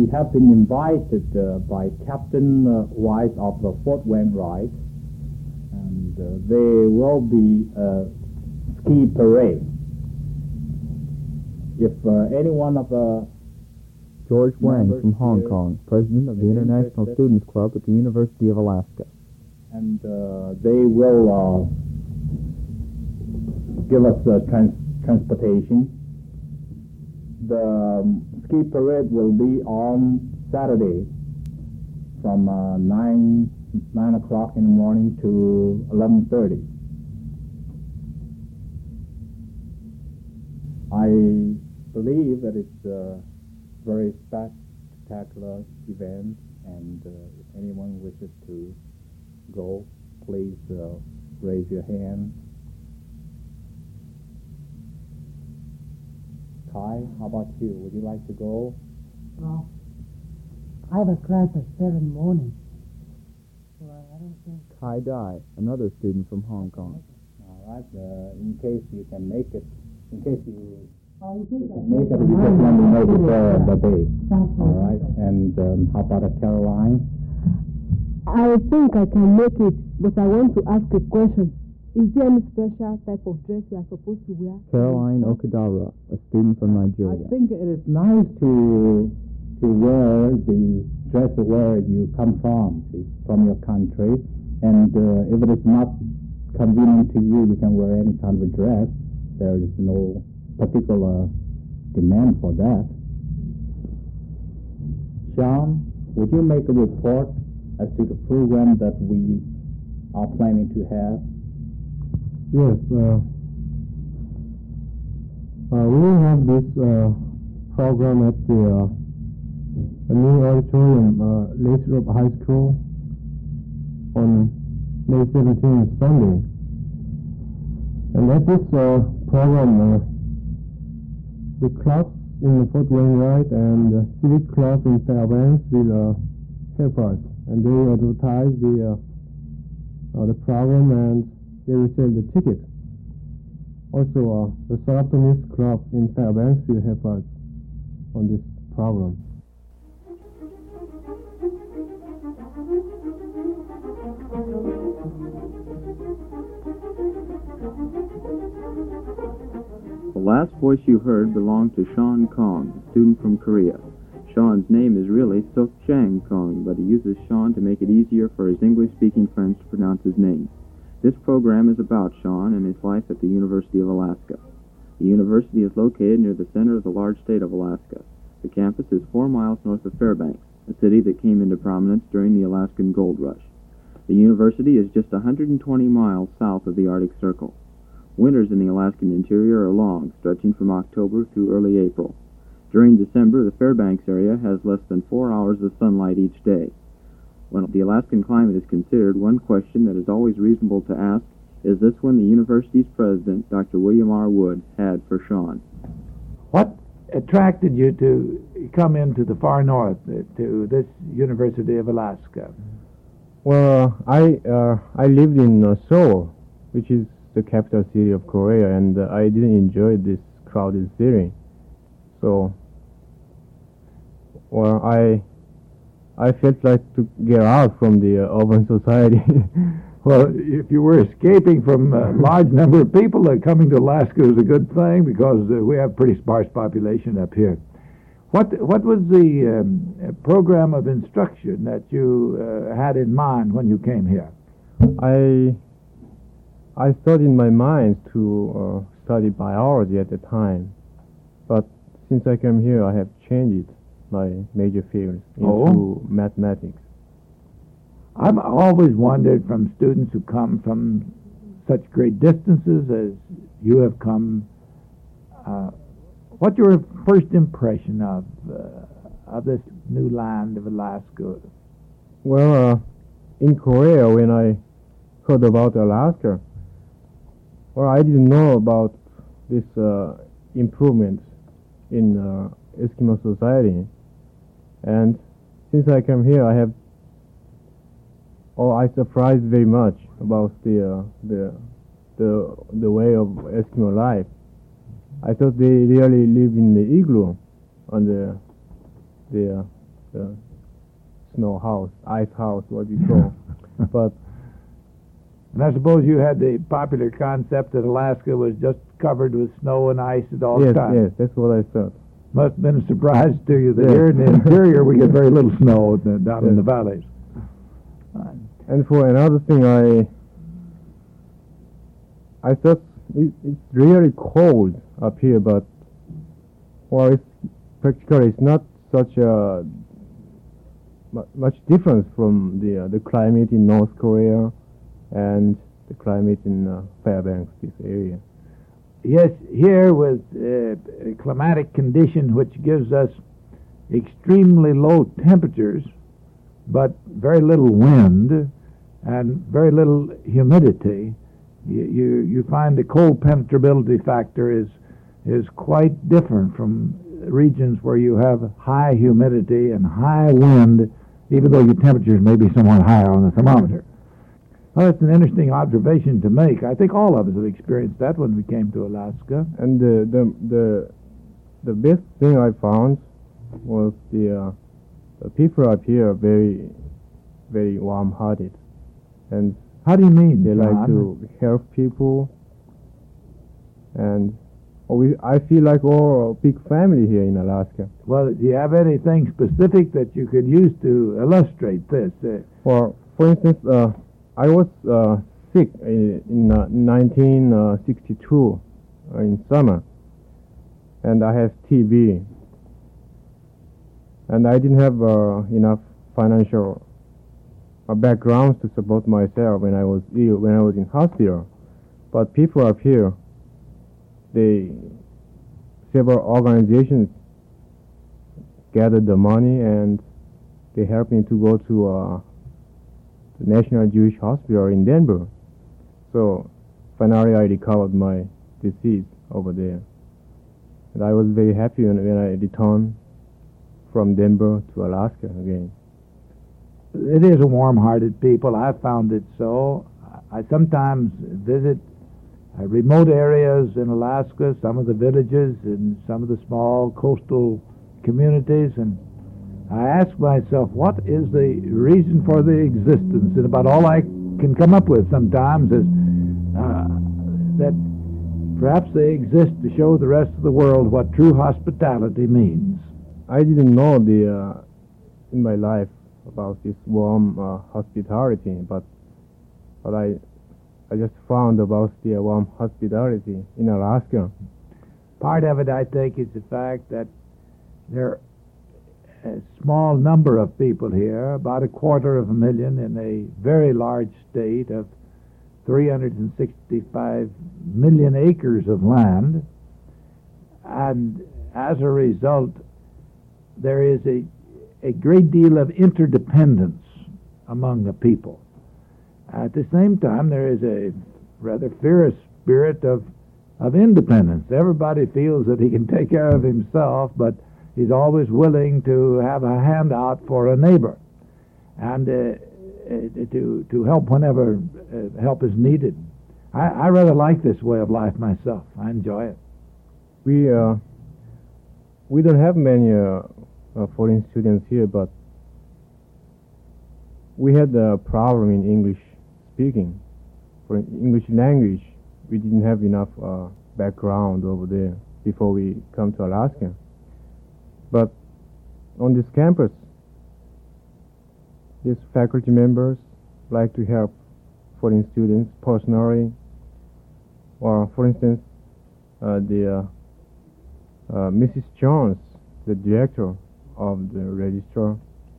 have been invited by Captain Wise of the Fort Wainwright, and there will be a ski parade. If any one of the George Wang from Hong Kong, president of the International Students Club at the University of Alaska. And they will give us transportation. The ski parade will be on Saturday from 9 o'clock in the morning to 11:30. I believe that it's a very spectacular event, and if anyone wishes to go, please raise your hand. Kai, how about you? Would you like to go? Well, I have a class at 7 in the morning, so I don't think... Kai Dai, another student from Hong Kong. All right, in case you can make it, in case you can make it, you just let me know before the day. All right, and how about Caroline? I think I can make it, but I want to ask a question. Is there any special type of dress you are supposed to wear? Caroline Okudara, a student from Nigeria. I think it is nice to wear the dress where you come from your country, and if it is not convenient to you, you can wear any kind of a dress. There is no particular demand for that. Sean, would you make a report as to the program that we are planning to have? Yes, we will have this program at the new auditorium, Lathrop High School, on May 17th, Sunday. And at this program, the clubs in the Fort Wainwright and the Civic Club in Fairbanks will help us, and they will advertise the program, and they will sell the tickets. Also, the Soroptimist Club in Fairbanks will help us on this program. The last voice you heard belonged to Sean Kong, a student from Korea. Sean's name is really Sok Chang Kong, but he uses Sean to make it easier for his English-speaking friends to pronounce his name. This program is about Sean and his life at the University of Alaska. The university is located near the center of the large state of Alaska. The campus is 4 miles north of Fairbanks, a city that came into prominence during the Alaskan Gold Rush. The university is just 120 miles south of the Arctic Circle. Winters in the Alaskan interior are long, stretching from October through early April. During December, the Fairbanks area has less than 4 hours of sunlight each day. When the Alaskan climate is considered, one question that is always reasonable to ask is this one the university's president, Dr. William R. Wood, had for Sean. What attracted you to come into the far north, to this University of Alaska? Well, I lived in Seoul, which is the capital city of Korea, and I didn't enjoy this crowded city. So, well, I felt like to get out from the urban society. Well, if you were escaping from a large number of people, coming to Alaska is a good thing because we have a pretty sparse population up here. What was the program of instruction that you had in mind when you came here? I thought in my mind to study biology at the time, but since I came here, I have changed my major field into mathematics. I've always wondered from students who come from such great distances as you have come, what's your first impression of this new land of Alaska? Well, in Korea, when I heard about Alaska, well, I didn't know about this improvement in Eskimo society, and since I came here, I surprised very much about the way of Eskimo life. I thought they really live in the igloo on the snow house, ice house, what you call. But And I suppose you had the popular concept that Alaska was just covered with snow and ice at all yes, times. yes, that's what I thought. Must have been a surprise to you that Yes. here in the interior we get very little snow down in the valleys. And for another thing, I thought it's really cold up here, but well, it's practically it's not such a much difference from the climate in North Korea and the climate in Fairbanks, this area. Yes, here with a climatic condition which gives us extremely low temperatures, but very little wind and very little humidity, you find the cold penetrability factor is quite different from regions where you have high humidity and high wind, even though your temperatures may be somewhat higher on the thermometer. Well, that's an interesting observation to make. I think all of us have experienced that when we came to Alaska. And the best thing I found was the people up here are very, very warm-hearted, and How do you mean, they like John? to help people. And I feel like we're a big family here in Alaska. Well, do you have anything specific that you could use to illustrate this? For instance, I was sick in 1962 in summer, and I have TB, and I didn't have enough financial backgrounds to support myself when I was ill, when I was in hospital. But people up here, several organizations gathered the money and they helped me to go to the National Jewish Hospital in Denver. So finally I recovered my disease over there. And I was very happy when I returned from Denver to Alaska again. It is a warm-hearted people. I've found it so. I sometimes visit remote areas in Alaska, some of the villages and some of the small coastal communities, and I ask myself, what is the reason for the existence? And about all I can come up with sometimes is that perhaps they exist to show the rest of the world what true hospitality means. I didn't know in my life about this warm hospitality, but I just found about the warm hospitality in Alaska. Part of it, I think, is the fact that there are a small number of people here, about 250,000 in a very large state of 365 million acres of land, and as a result, there is a great deal of interdependence among the people. At the same time, there is a rather fierce spirit of independence. Everybody feels that he can take care of himself, but he's always willing to have a handout for a neighbor and to help whenever help is needed. I rather like this way of life myself. I enjoy it. We don't have many foreign students here, but we had a problem in English speaking. For English language, we didn't have enough background over there before we come to Alaska. But on this campus, these faculty members like to help foreign students personally. Or, for instance, Mrs. Jones, the director of the registrar,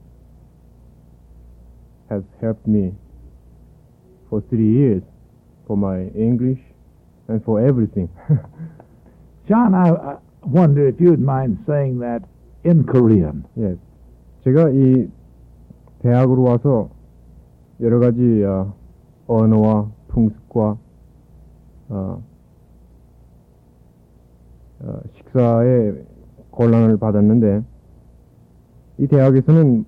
has helped me for 3 years for my English and for everything. John, I wonder if you'd mind saying that in Korean. Yes. 제가 이 대학으로 와서 여러 가지 언어와 풍습과 식사에 곤란을 받았는데 이 대학에서는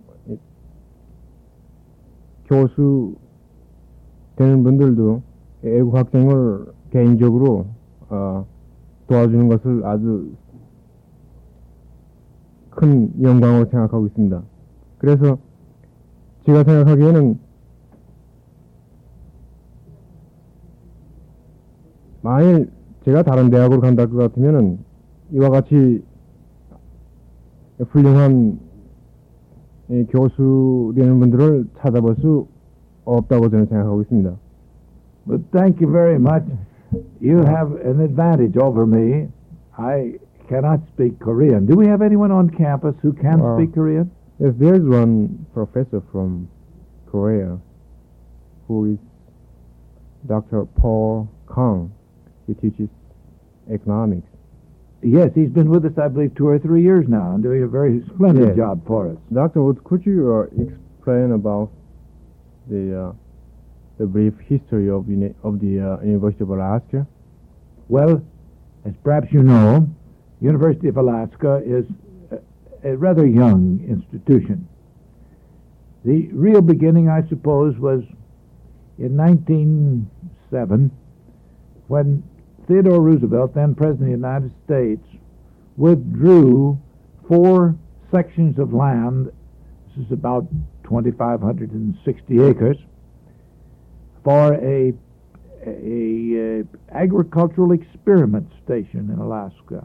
교수 되는 분들도 외국 학생을 개인적으로 도와주는 것을 아주 큰 영광으로 생각하고 있습니다. 그래서 제가 생각하기에는 만일 제가 다른 대학으로 간다 것 같으면은 이와 같이 훌륭한 교수 되는 분들을 찾아볼 수 없다고 저는 생각하고 있습니다. But thank you very much. You have an advantage over me. I cannot speak Korean. Do we have anyone on campus who can speak Korean? Yes, there's one professor from Korea who is Dr. Paul Kang. He teaches economics. Yes, he's been with us, I believe, 2 or 3 years now and doing a very splendid job for us. Dr. Woods, could you explain about the brief history of the University of Alaska? Well, as perhaps you know, University of Alaska is a rather young institution. The real beginning, I suppose, was in 1907 when Theodore Roosevelt, then President of the United States, withdrew 4 sections of land, this is about 2,560 acres, for a agricultural experiment station in Alaska.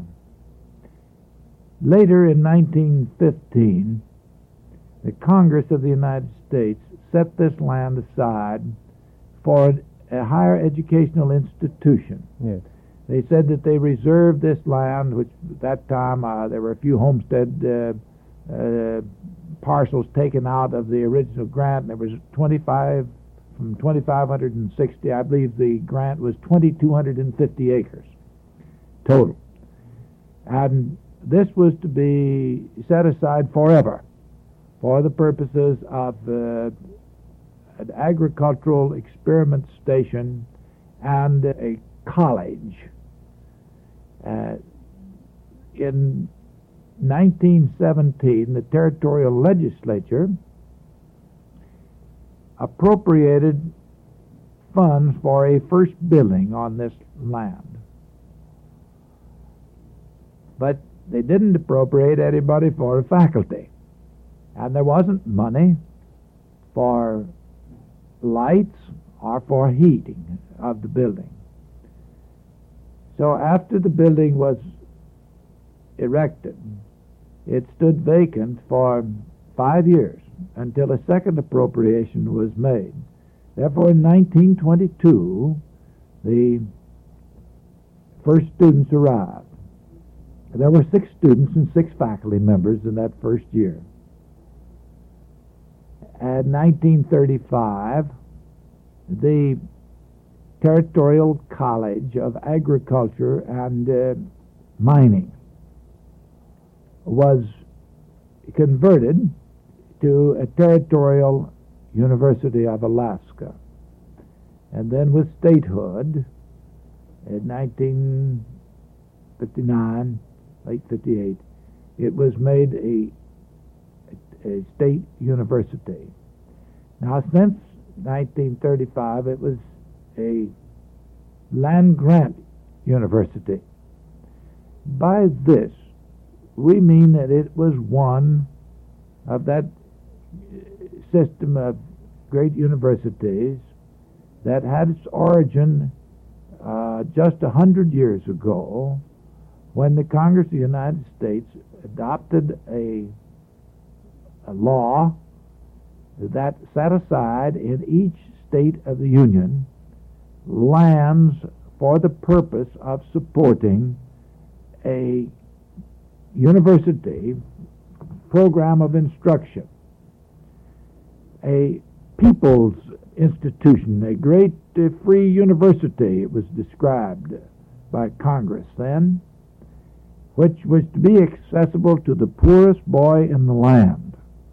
Later in 1915, the Congress of the United States set this land aside for a higher educational institution. Yes. They said that they reserved this land, which at that time there were a few homestead parcels taken out of the original grant, and there was 2,560, I believe the grant was 2,250 acres total. And this was to be set aside forever for the purposes of an agricultural experiment station and a college. In 1917, the territorial legislature appropriated funds for a first building on this land. But they didn't appropriate anybody for a faculty. And there wasn't money for lights or for heating of the building. So after the building was erected, it stood vacant for 5 years until a second appropriation was made. Therefore, in 1922, the first students arrived. There were 6 students and 6 faculty members in that first year. In 1935, the Territorial College of Agriculture and Mining was converted to a Territorial University of Alaska. And then with statehood, in 1959, late 58, it was made a state university. Now, since 1935, it was a land-grant university. By this, we mean that it was one of that system of great universities that had its origin just 100 years ago, when the Congress of the United States adopted a law that set aside in each state of the Union lands for the purpose of supporting a university program of instruction, a people's institution, a great free university, it was described by Congress then, which was to be accessible to the poorest boy in the land.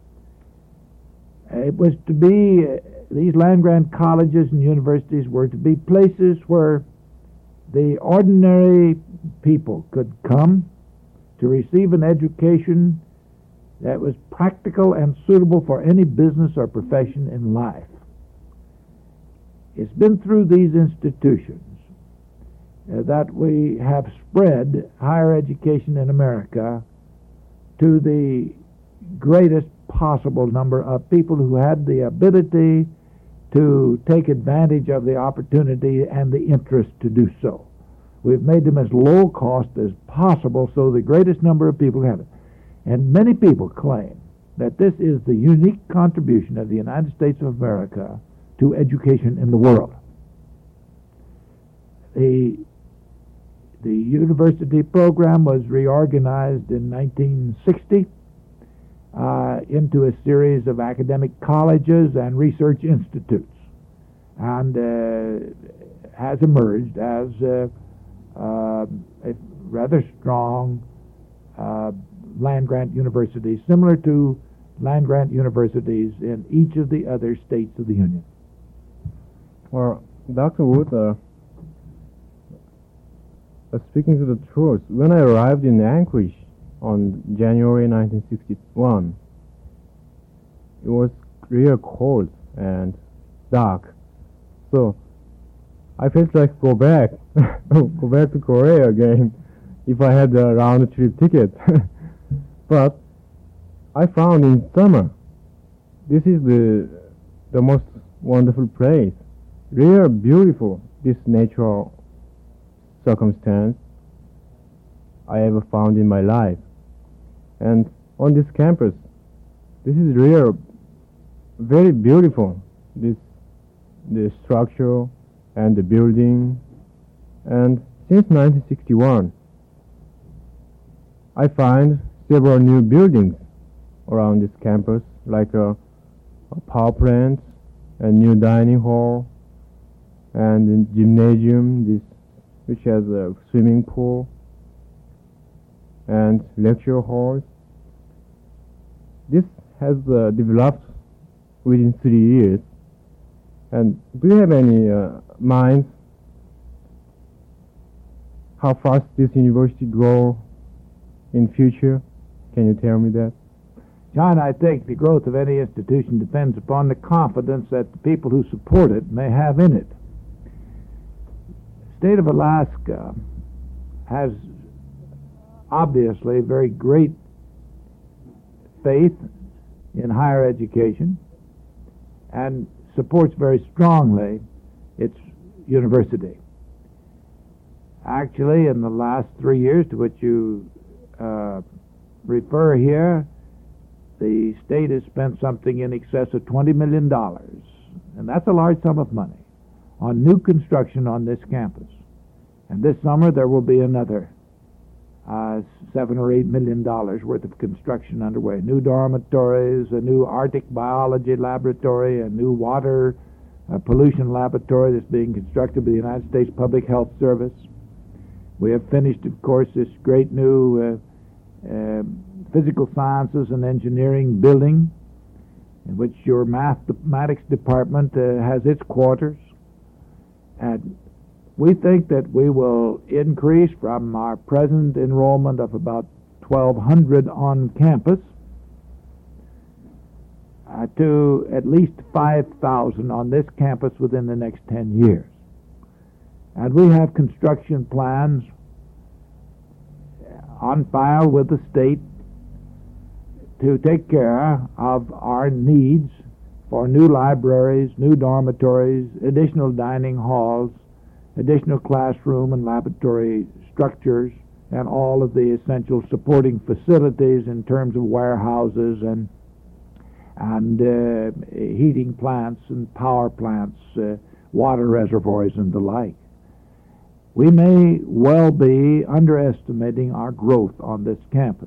It was to be, these land-grant colleges and universities were to be places where the ordinary people could come to receive an education that was practical and suitable for any business or profession in life. It's been through these institutions that we have spread higher education in America to the greatest possible number of people who had the ability to take advantage of the opportunity and the interest to do so. We've made them as low cost as possible so the greatest number of people have it. And many people claim that this is the unique contribution of the United States of America to education in the world. The university program was reorganized in 1960 into a series of academic colleges and research institutes, and has emerged as a rather strong land-grant university, similar to land-grant universities in each of the other states of the Union. Well, Dr. Wood, speaking to the truth, when I arrived in Anchorage on January 1961, it was real cold and dark. So I felt like go back to Korea again if I had a round-trip ticket. But I found in summer, this is the most wonderful place, real beautiful, this natural circumstance I ever found in my life. And on this campus, this is real, very beautiful, the structure and the building. And since 1961, I find several new buildings around this campus, like a power plant, a new dining hall, and a gymnasium, which has a swimming pool, and lecture halls. This has developed within 3 years. And do you have any minds how fast this university grow in future? Can you tell me that? John, I think the growth of any institution depends upon the confidence that the people who support it may have in it. The state of Alaska has obviously very great faith in higher education and supports very strongly its university. Actually, in the last 3 years to which you refer here, the state has spent something in excess of $20 million, and that's a large sum of money, on new construction on this campus. And this summer there will be another $7 or $8 million worth of construction underway. New dormitories, a new Arctic biology laboratory, a new water pollution laboratory that's being constructed by the United States Public Health Service. We have finished, of course, this great new physical sciences and engineering building in which your mathematics department has its quarters. And we think that we will increase from our present enrollment of about 1,200 on campus to at least 5,000 on this campus within the next 10 years. And we have construction plans on file with the state to take care of our needs for new libraries, new dormitories, additional dining halls, additional classroom and laboratory structures, and all of the essential supporting facilities in terms of warehouses and heating plants and power plants, water reservoirs and the like. We may well be underestimating our growth on this campus.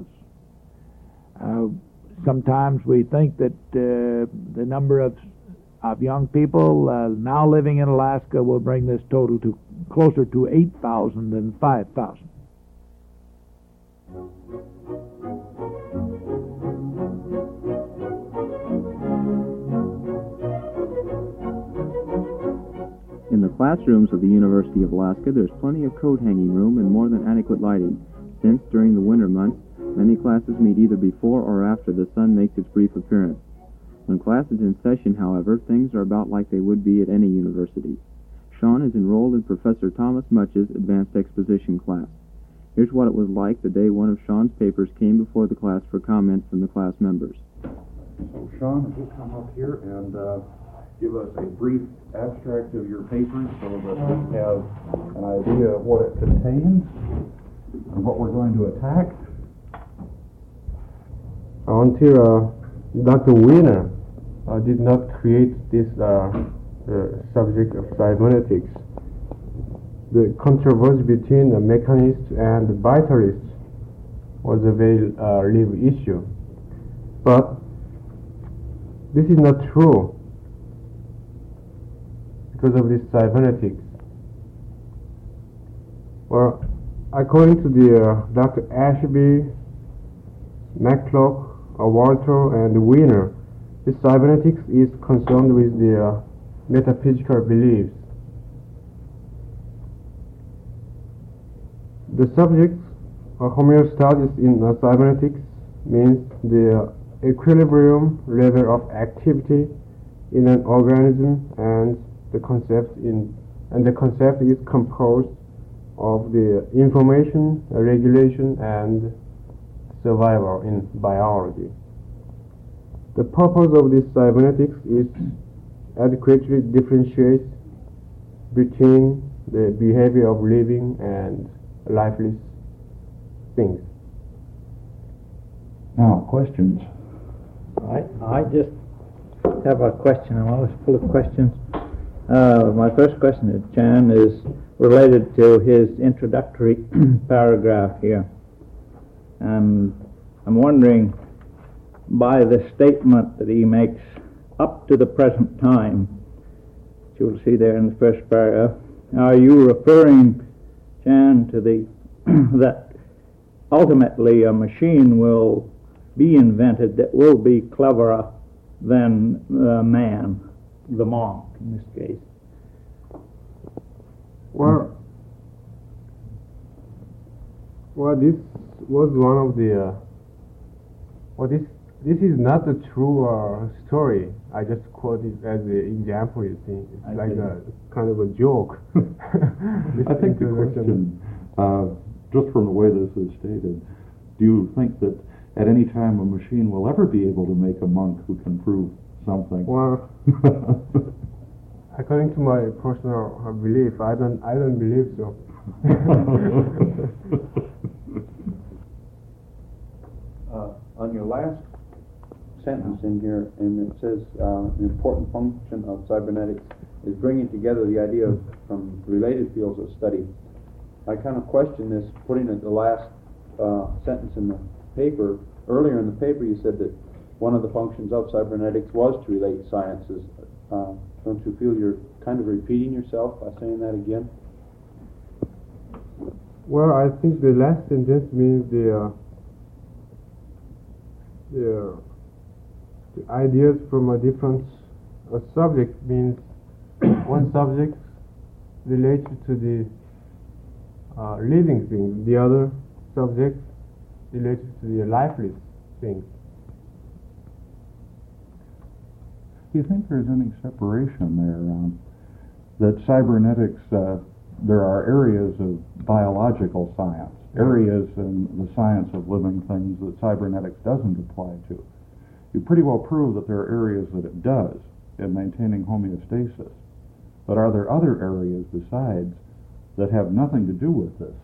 Sometimes we think that the number of young people now living in Alaska will bring this total to closer to 8,000 than 5,000. In the classrooms of the University of Alaska, there's plenty of coat hanging room and more than adequate lighting, since during the winter months, many classes meet either before or after the sun makes its brief appearance. When class is in session, however, things are about like they would be at any university. Sean is enrolled in Professor Thomas Much's Advanced Exposition class. Here's what it was like the day one of Sean's papers came before the class for comment from the class members. So, Sean, if you come up here and give us a brief abstract of your paper so that we have an idea of what it contains and what we're going to attack. Until Dr. Wiener did not create this subject of cybernetics, the controversy between the mechanists and the vitalists was a very live issue. But this is not true because of this cybernetics. Well, according to the Dr. Ashby, McClock, Walter, and Wiener, the cybernetics is concerned with the metaphysical beliefs. The subject of homeostasis in cybernetics means the equilibrium level of activity in an organism, and the concept is composed of the information, regulation, and survival in biology. The purpose of this cybernetics is adequately differentiate between the behavior of living and lifeless things. Now, questions? I just have a question. I'm always full of questions. My first question to Chan is related to his introductory paragraph here. And I'm wondering, by the statement that he makes up to the present time, which you'll see there in the first paragraph, are you referring, Chan, to the that ultimately a machine will be invented that will be cleverer than the man, the monk in this case? Well, this was one of the. This is not a true story. I just quote it as an example. You see, it's like a kind of a joke. I think the question, just from the way this is stated, do you think that at any time a machine will ever be able to make a monk who can prove something? Well, according to my personal belief, I don't believe so. On your last sentence in here, and it says an important function of cybernetics is bringing together the idea of, from related fields of study. I kind of question this, putting it the last sentence in the paper. Earlier in the paper you said that one of the functions of cybernetics was to relate sciences. Don't you feel you're kind of repeating yourself by saying that again? Well, I think the last sentence means the ideas from a different subject means one subject related to the living things, the other subject related to the lifeless things. Do you think there's any separation there? That cybernetics, there are areas of biological science, areas in the science of living things that cybernetics doesn't apply to. You pretty well prove that there are areas that it does in maintaining homeostasis. But are there other areas besides that have nothing to do with this?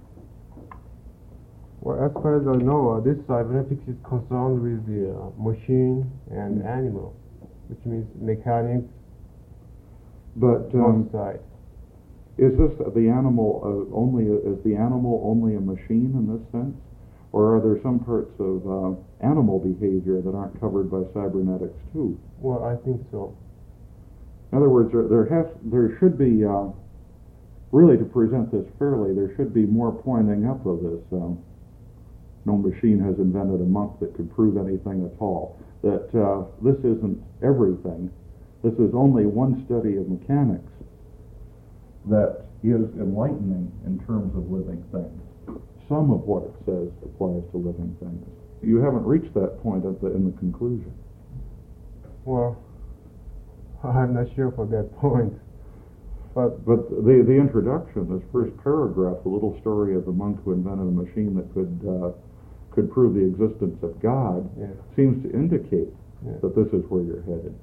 Well, as far as I know, this cybernetics is concerned with the machine and animal, which means mechanics. But one side. Is this the animal is the animal only a machine in this sense, or are there some parts of animal behavior that aren't covered by cybernetics too? Well, I think so. In other words, there should be really, to present this fairly, there should be more pointing up of this. No machine has invented a monk that could prove anything at all. That this isn't everything. This is only one study of mechanics that is enlightening in terms of living things. Some of what it says applies to living things. You haven't reached that point in the conclusion. Well, I'm not sure for that point. But the introduction, this first paragraph, the little story of the monk who invented a machine that could prove the existence of God, seems to indicate that this is where you're headed.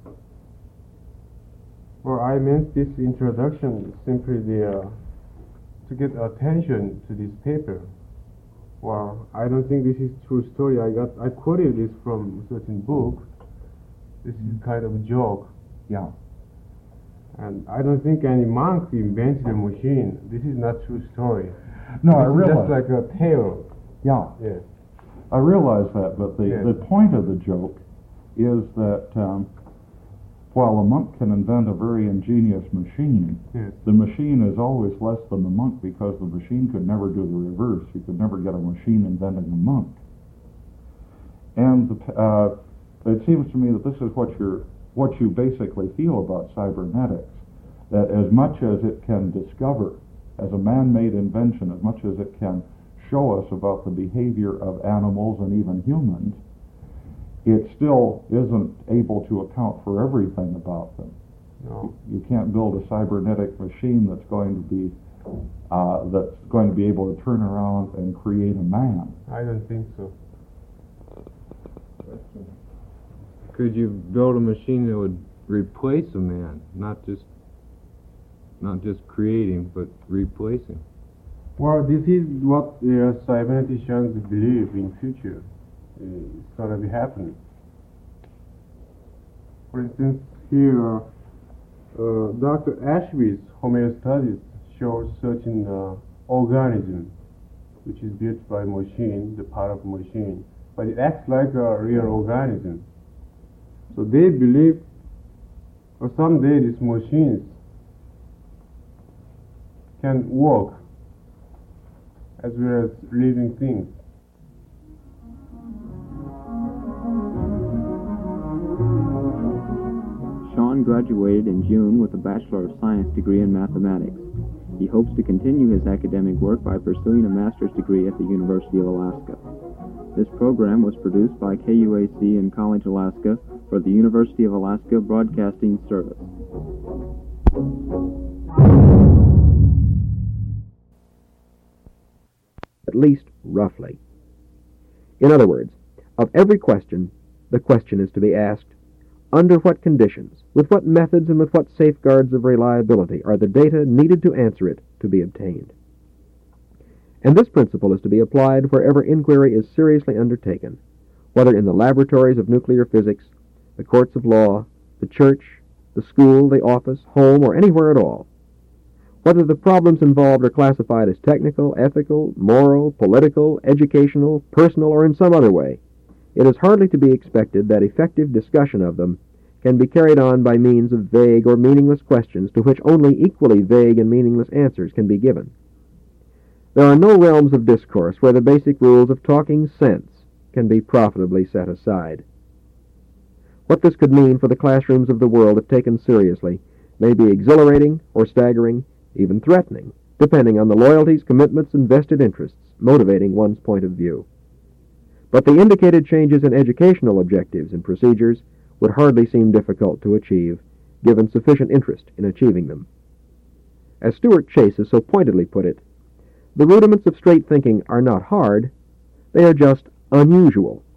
Well, I meant this introduction simply to get attention to this paper. Well, I don't think this is true story. I quoted this from a certain book. This is kind of a joke. Yeah. And I don't think any monk invented a machine. This is not true story. No, I This is realize. just like a tale. Yeah. Yeah. I realize that, but the point of the joke is that while a monk can invent a very ingenious machine, the machine is always less than the monk because the machine could never do the reverse. You could never get a machine inventing a monk. And it seems to me that this is what you basically feel about cybernetics, that as much as it can discover as a man-made invention, as much as it can show us about the behavior of animals and even humans, it still isn't able to account for everything about them. No. You can't build a cybernetic machine that's going to be able to turn around and create a man. I don't think so. Could you build a machine that would replace a man, not just create him, but replace him? Well, this is what cyberneticians believe in future. It's going to be happening. For instance, here, Dr. Ashby's homeostasis shows certain organism, which is built by machine, the part of machine, but it acts like a real organism. So they believe, or someday these machines can work as well as living things. Sean graduated in June with a Bachelor of Science degree in mathematics. He hopes to continue his academic work by pursuing a master's degree at the University of Alaska. This program was produced by KUAC in College, Alaska for the University of Alaska Broadcasting Service. At least roughly. In other words, of every question, the question is to be asked, under what conditions, with what methods, and with what safeguards of reliability are the data needed to answer it to be obtained? And this principle is to be applied wherever inquiry is seriously undertaken, whether in the laboratories of nuclear physics, the courts of law, the church, the school, the office, home, or anywhere at all. Whether the problems involved are classified as technical, ethical, moral, political, educational, personal, or in some other way, it is hardly to be expected that effective discussion of them can be carried on by means of vague or meaningless questions to which only equally vague and meaningless answers can be given. There are no realms of discourse where the basic rules of talking sense can be profitably set aside. What this could mean for the classrooms of the world if taken seriously may be exhilarating or staggering, even threatening, depending on the loyalties, commitments, and vested interests motivating one's point of view. But the indicated changes in educational objectives and procedures would hardly seem difficult to achieve, given sufficient interest in achieving them. As Stuart Chase has so pointedly put it, the rudiments of straight thinking are not hard, they are just unusual.